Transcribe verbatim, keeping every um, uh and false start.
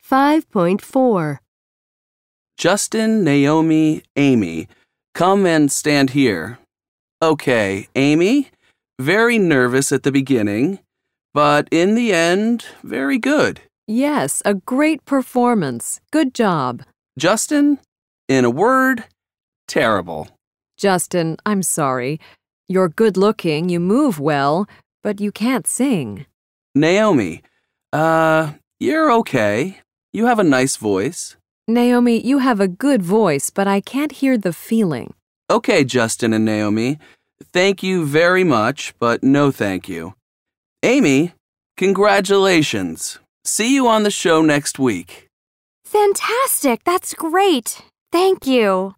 five point four. Justin, Naomi, Amy, come and stand here. Okay, Amy, very nervous at the beginning, but in the end, very good. Yes, a great performance. Good job. Justin, in a word, terrible. Justin, I'm sorry. You're good-looking, you move well, but you can't sing. Naomi, uh, you're okay. You have a nice voice. Naomi, you have a good voice, but I can't hear the feeling. Okay, Justin and Naomi, thank you very much, but no thank you. Amy, congratulations. See you on the show next week. Fantastic! That's great! Thank you.